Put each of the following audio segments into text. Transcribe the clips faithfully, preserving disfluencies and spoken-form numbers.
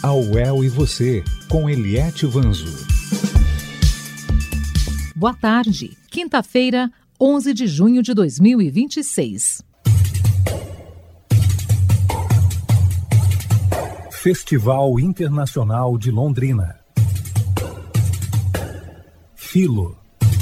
A U E L e você, com Eliette Vanzo. Boa tarde, quinta-feira, onze de junho de dois mil e vinte e seis. Festival Internacional de Londrina. Filo.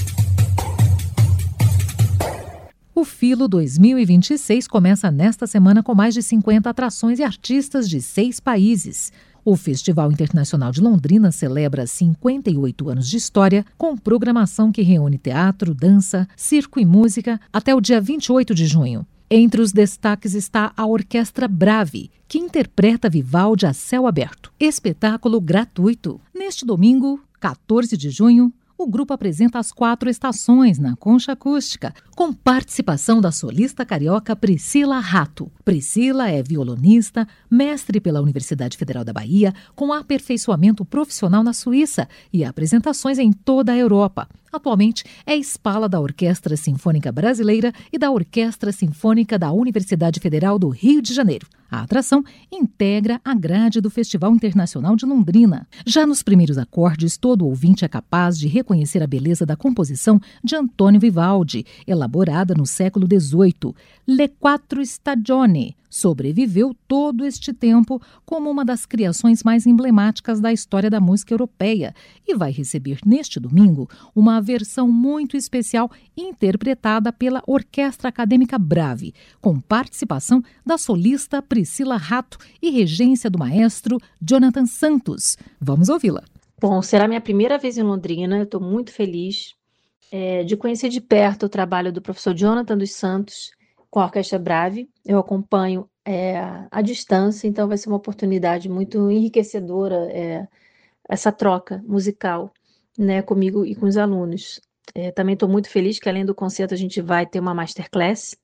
O Filo dois mil e vinte e seis começa nesta semana com mais de cinquenta atrações e artistas de seis países. O Festival Internacional de Londrina celebra cinquenta e oito anos de história, com programação que reúne teatro, dança, circo e música até o dia vinte e oito de junho. Entre os destaques está a Orquestra Bravi, que interpreta Vivaldi a céu aberto. Espetáculo gratuito. Neste domingo, quatorze de junho, o grupo apresenta as quatro estações na Concha Acústica, com participação da solista carioca Priscila Rato. Priscila é violonista, mestre pela Universidade Federal da Bahia, com aperfeiçoamento profissional na Suíça e apresentações em toda a Europa. Atualmente é espala da Orquestra Sinfônica Brasileira e da Orquestra Sinfônica da Universidade Federal do Rio de Janeiro. A atração integra a grade do Festival Internacional de Londrina. Já nos primeiros acordes, todo ouvinte é capaz de reconhecer a beleza da composição de Antônio Vivaldi, elaborada no século dezoito. Le Quattro Stagioni sobreviveu todo este tempo como uma das criações mais emblemáticas da história da música europeia e vai receber neste domingo uma versão muito especial interpretada pela Orquestra Acadêmica Bravi, com participação da solista Priscila Rato e regência do maestro Jonathan Santos. Vamos ouvi-la. Bom, será minha primeira vez em Londrina, eu estou muito feliz é, de conhecer de perto o trabalho do professor Jonathan dos Santos com a Orquestra Bravi. Eu acompanho é, à distância, então vai ser uma oportunidade muito enriquecedora é, essa troca musical, né, comigo e com os alunos. É, também estou muito feliz que, além do concerto, a gente vai ter uma masterclass,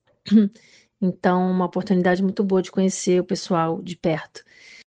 então uma oportunidade muito boa de conhecer o pessoal de perto.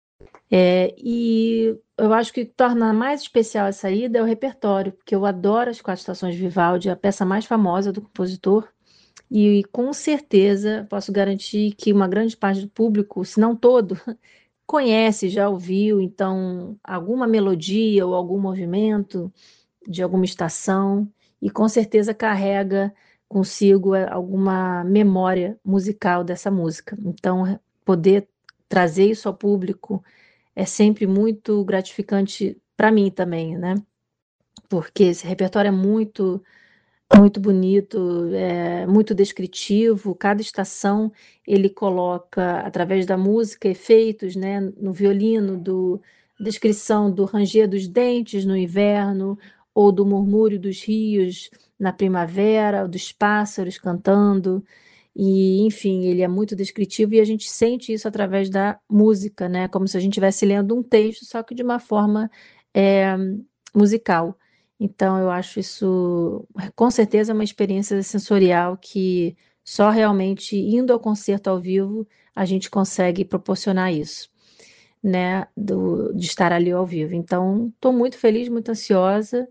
É, e eu acho que o que torna mais especial essa ida é o repertório, porque eu adoro as quatro estações de Vivaldi, a peça mais famosa do compositor, e com certeza posso garantir que uma grande parte do público, se não todo, conhece, já ouviu, então alguma melodia ou algum movimento de alguma estação, e com certeza carrega consigo alguma memória musical dessa música. Então, poder trazer isso ao público é sempre muito gratificante para mim também, né? Porque esse repertório é muito, muito bonito, é muito descritivo. Cada estação ele coloca, através da música, efeitos, né? No violino, do, descrição do ranger dos dentes no inverno, ou do murmúrio dos rios na primavera, dos pássaros cantando. E, enfim, ele é muito descritivo e a gente sente isso através da música, né? Como se a gente estivesse lendo um texto, só que de uma forma é, musical. Então, eu acho isso, com certeza, uma experiência sensorial que só realmente indo ao concerto ao vivo a gente consegue proporcionar isso, né? Do, de estar ali ao vivo. Então, estou muito feliz, muito ansiosa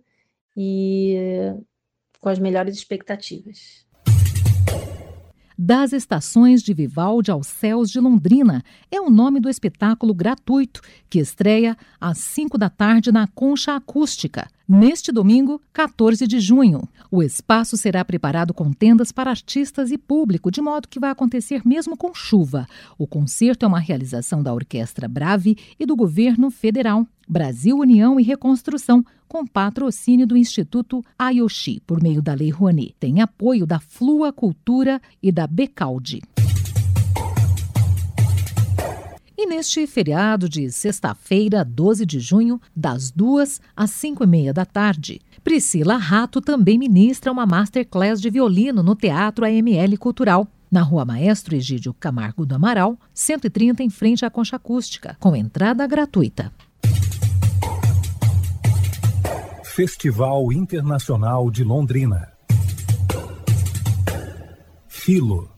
e com as melhores expectativas. Das Estações de Vivaldi aos Céus de Londrina é o nome do espetáculo gratuito que estreia às cinco da tarde na Concha Acústica, neste domingo, quatorze de junho. O espaço será preparado com tendas para artistas e público, de modo que vai acontecer mesmo com chuva. O concerto é uma realização da Orquestra Bravi e do Governo Federal, Brasil União e Reconstrução, com patrocínio do Instituto Ayoshi, por meio da Lei Rouanet. Tem apoio da Flua Cultura e da Becaldi. E neste feriado de sexta-feira, doze de junho, das duas às cinco e meia da tarde, Priscila Rato também ministra uma masterclass de violino no Teatro A M L Cultural, na Rua Maestro Egídio Camargo do Amaral, cento e trinta, em frente à Concha Acústica, com entrada gratuita. Festival Internacional de Londrina. Filo.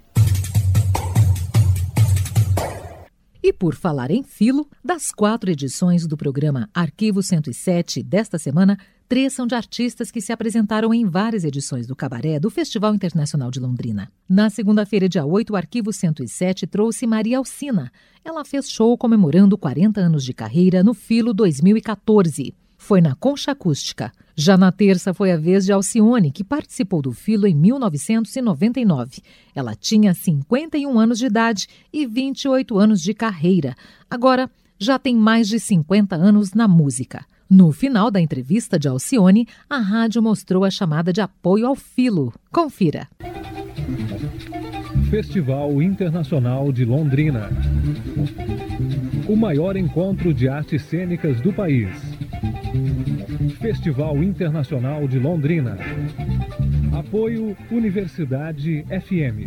E por falar em filo, das quatro edições do programa Arquivo cento e sete desta semana, três são de artistas que se apresentaram em várias edições do Cabaré do Festival Internacional de Londrina. Na segunda-feira, dia oito, o Arquivo cento e sete trouxe Maria Alcina. Ela fez show comemorando quarenta anos de carreira no Filo dois mil e catorze. Foi na Concha Acústica. Já na terça foi a vez de Alcione, que participou do Filo em mil novecentos e noventa e nove. Ela tinha cinquenta e um anos de idade e vinte e oito anos de carreira. Agora, já tem mais de cinquenta anos na música. No final da entrevista de Alcione, a rádio mostrou a chamada de apoio ao Filo. Confira. Festival Internacional de Londrina. O maior encontro de artes cênicas do país. Festival Internacional de Londrina. Apoio Universidade F M.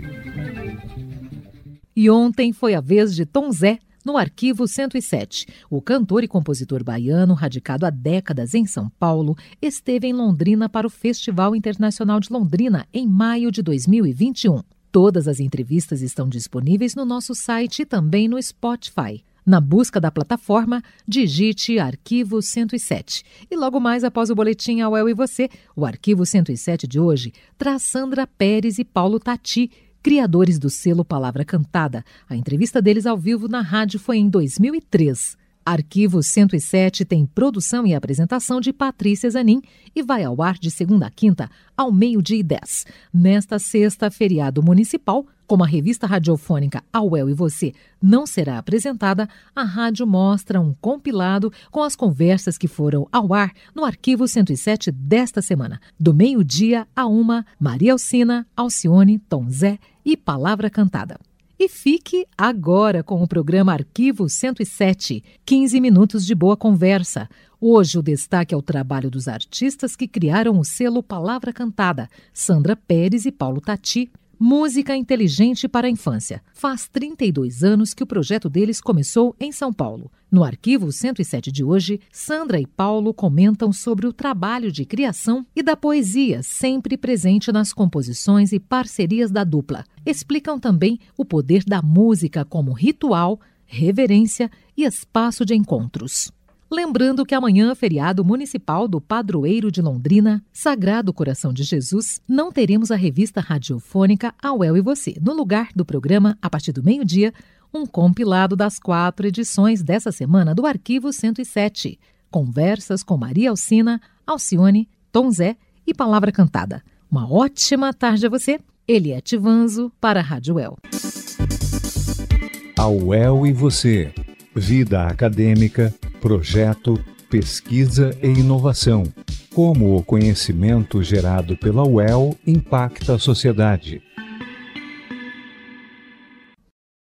E ontem foi a vez de Tom Zé, no Arquivo cento e sete. O cantor e compositor baiano, radicado há décadas em São Paulo, esteve em Londrina para o Festival Internacional de Londrina em maio de dois mil e vinte e um. Todas as entrevistas estão disponíveis no nosso site e também no Spotify. Na busca da plataforma, digite Arquivo cento e sete. E logo mais após o boletim Ao Eu e Você, o Arquivo cento e sete de hoje traz Sandra Pérez e Paulo Tati, criadores do selo Palavra Cantada. A entrevista deles ao vivo na rádio foi em dois mil e três. Arquivo cento e sete tem produção e apresentação de Patrícia Zanin e vai ao ar de segunda a quinta, ao meio-dia e dez. Nesta sexta, feriado municipal, como a revista radiofônica Ao Eu e Você não será apresentada, a rádio mostra um compilado com as conversas que foram ao ar no Arquivo cento e sete desta semana. Do meio-dia a uma, Maria Alcina, Alcione, Tom Zé e Palavra Cantada. E fique agora com o programa Arquivo cento e sete, quinze minutos de boa conversa. Hoje o destaque é o trabalho dos artistas que criaram o selo Palavra Cantada, Sandra Pérez e Paulo Tati. Música inteligente para a infância. Faz trinta e dois anos que o projeto deles começou em São Paulo. No Arquivo cento e sete de hoje, Sandra e Paulo comentam sobre o trabalho de criação e da poesia sempre presente nas composições e parcerias da dupla. Explicam também o poder da música como ritual, reverência e espaço de encontros. Lembrando que amanhã, feriado municipal do Padroeiro de Londrina, Sagrado Coração de Jesus, não teremos a revista radiofônica Ao Eu e Você. No lugar do programa, a partir do meio-dia, um compilado das quatro edições dessa semana do Arquivo cento e sete. Conversas com Maria Alcina, Alcione, Tom Zé e Palavra Cantada. Uma ótima tarde a você. Eliette Vanzo para a Rádio El. Ao El e Você. Vida acadêmica, projeto, pesquisa e inovação. Como o conhecimento gerado pela U E L impacta a sociedade.